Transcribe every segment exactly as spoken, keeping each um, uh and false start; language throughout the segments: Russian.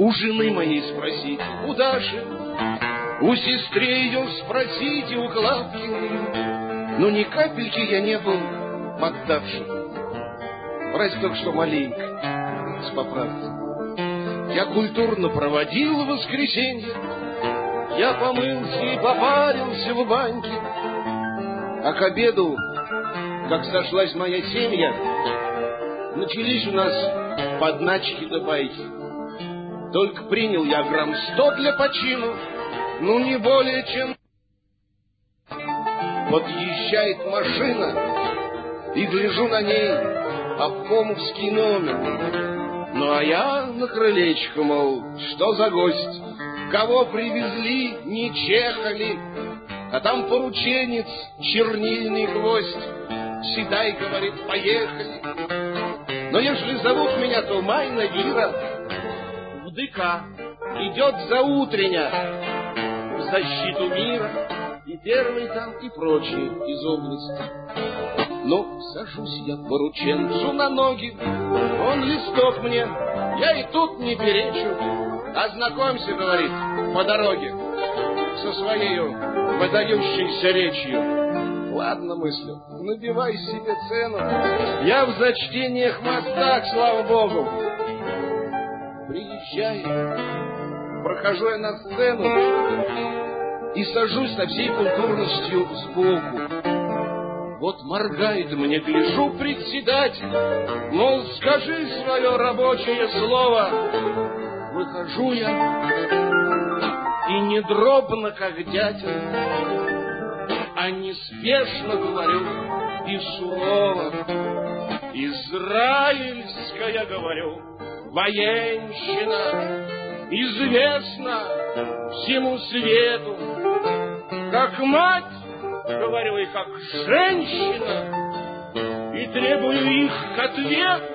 У жены моей спросите, у Даши, у сестры ее спросите, у Клавки. Но ни капельки я не был поддавшим. Разве только что маленько, с поправкой. Я культурно проводил воскресенье, я помылся и попарился в баньке. А к обеду, как сошлась моя семья, начались у нас подначки да байки. Только принял я грамм сто для почину, ну не более чем. Подъезжает машина, и гляжу на ней обкомовский номер. Ну а я на крылечко, мол, что за гость? Кого привезли, не чехали, а там порученец, чернильный гвоздь. Седай, говорит, поехали. Но ежели зовут меня, то Майна Вира в ДК идет заутреня в защиту мира, и первый там, и прочие из области. Но сажусь я порученцу на ноги, он листок мне, я и тут не перечу. Ознакомься, говорит, по дороге со своей выдающейся речью. Ладно, мыслю, набивай себе цену. Я в зачтениях мастак, слава богу. Приезжаю, прохожу я на сцену и сажусь со всей культурностью сбоку. Вот моргает мне, гляжу, председатель, мол, скажи свое рабочее слово. Выхожу я и не дробно, как дятел, а неспешно говорю и сурово. Израильская, говорю, военщина известна всему свету, как мать, говорю, и как женщина, и требую их к ответу.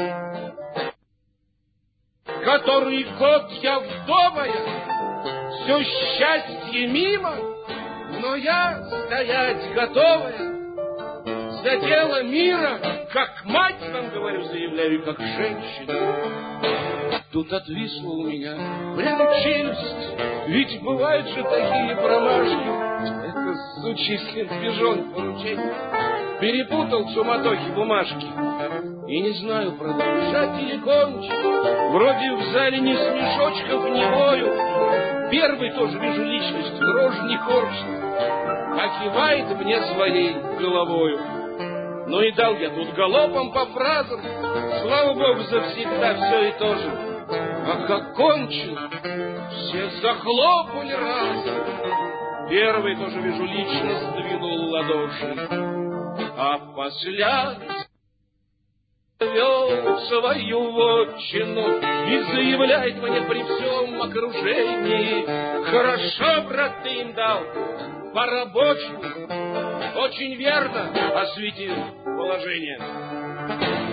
Который год я вдовая, все счастье мимо, но я стоять готовая за дело мира, как мать вам, говорю, заявляю, как женщина. Тут отвисла у меня прямо челюсть, ведь бывают же такие промашки. Это сучий сын пижон поручение. Перепутал в суматохе бумажки. И не знаю, продолжать или кончить. Вроде в зале ни смешочков, ни бою. Первый тоже вижу личность, рожь не корчит, а кивает мне своей головою. Ну и дал я тут галопом по фразам, слава богу, завсегда все и то же. А как кончил, все захлопали разом. Первый тоже вижу личность, сдвинул ладоши, а после вел свою вотчину и заявляет мне при всем окружении: хорошо, брат, ты им дал по-рабочему, очень верно осветил положение.